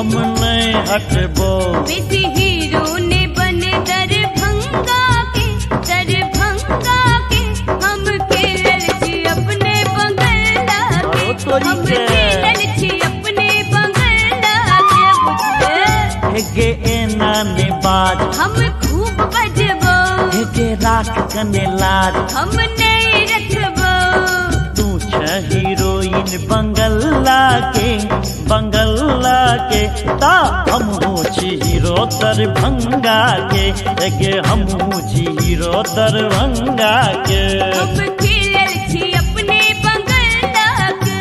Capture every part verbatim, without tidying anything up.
हम नहीं हटबो। बेसी हीरो ने बने दरभंगा के, दरभंगा के हम खेलल छी अपने बंगला के, हम खेलल छी अपने बंगला के बुझले। गे एना ने बाज हम खूब बजबो, गे राख कने लाज हम नहीं रखबो। तू छ हीरोइन बंगला के, बंगला के ता हम छी हीरो दरभंगा के, गे हम छी हीरो दरभंगा के। हम खेलल छी अपने बंगला के।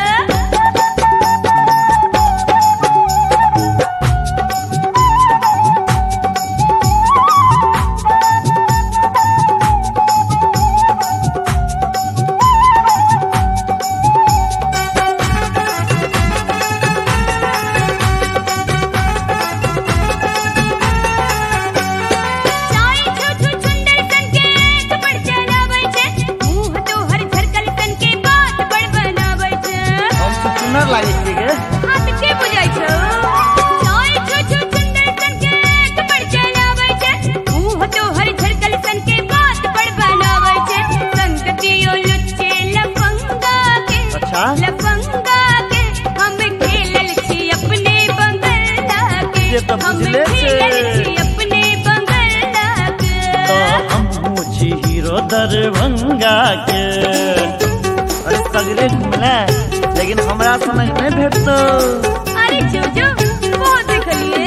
लागे छी गे हां त के बुझाइ छौ। चाय छो छो सुंदर सन के कपड़ चलाबै छै, मुंह तो हर झरकल सन के बात बड़ बनाबै छै। संगतियो लुच्चे लफंगा के, अच्छा लफंगा के हम खेलल छी अपने बंगला के, ये तो हम बुझले खेलल छे। छी अपने बंगला के। तो हम छी हीरो दरभंगा के। अरे सगरे घुमला लेकिन हमरा समझ नहीं भेटतो। अरे जो जो बहुत देखलिए।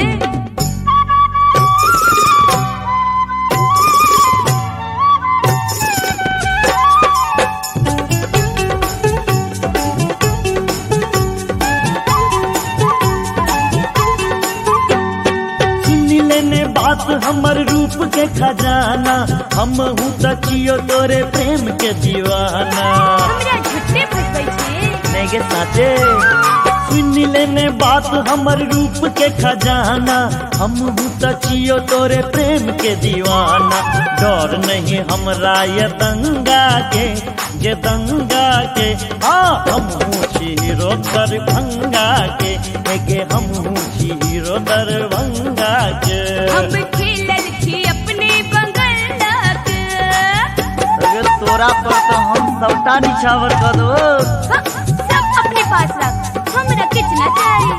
सुनी लेने बात हमर रूप के खजाना, हम हूँ त छियो तोरे प्रेम के दीवाना। हमरा झुट्टे फसबै छे नहीं गे साचे सुन लेने बात हमर रूप के खजाना, हम हूँ त छियो तोरे प्रेम के दीवाना। डर नहीं हमरा ये दंगा के, ये दंगा के हाँ हम हूँ छी हीरो दरभंगा के, गे हम हूँ छी हीरो दरभंगा के। हम खेलल छी अपने बंगला के। अगर तोरा पर तो हम सबटा निछावर कर दो। हाँ, सब अपने पास रख, हमरा किछ ना चाही।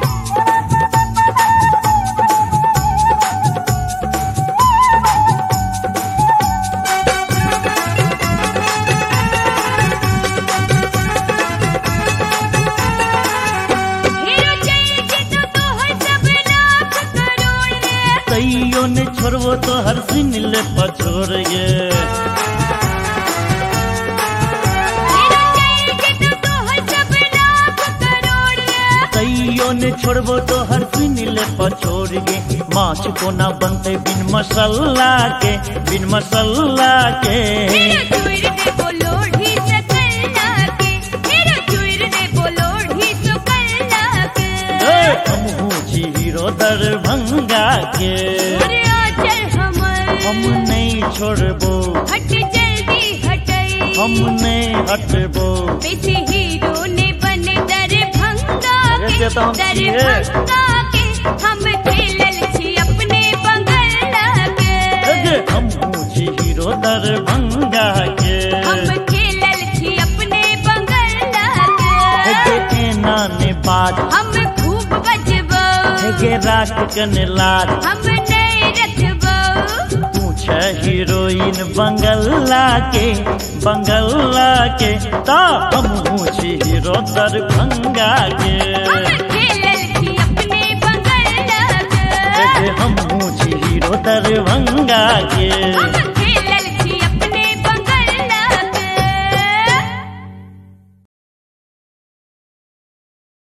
हीरो चाहिए कि तो तोहर सब लाख करोड़ रे। तैयो ने छोड़बो तो हर सिन ले पछोड़ गे। हीरो चाहिए कि तो तोहर सब लाख करोड़ रे। तैयो ने छोड़बो तो हर सिन ले पछोड़ गे। माछ कोना बनते बिन मसाला के, बिन मसाला के। हीरो चूर दे बोलोढ़ी से कल्ला के, हीरो चूर दे बोलोढ़ी से कल्ला के। ए, हम हूँ छी हीरो दरभंगा के। अरे आचर हमर हम नहीं छोड़बो, हट जल्दी हटई। हम नहीं हटबो। बेसी हीरो ने बने दरभंगा के, वैसे तो हम छिए। दरभंगा के हम खेलल छी अपने बंगला के। गे हम हूँ छी हीरो दरभंगा के। हम खेलल छी अपने बंगला के। गे एना ने बाज हम खूब बजबो, गे राख कने लाज हम नहीं रखबो। तू छ हीरोइन बंगला के, बंगला के ता हम हूँ छी हीरो दरभंगा के। हम खेलल छी अपने बंगला के। हम हूँ छी हीरो दरभंगा के। हम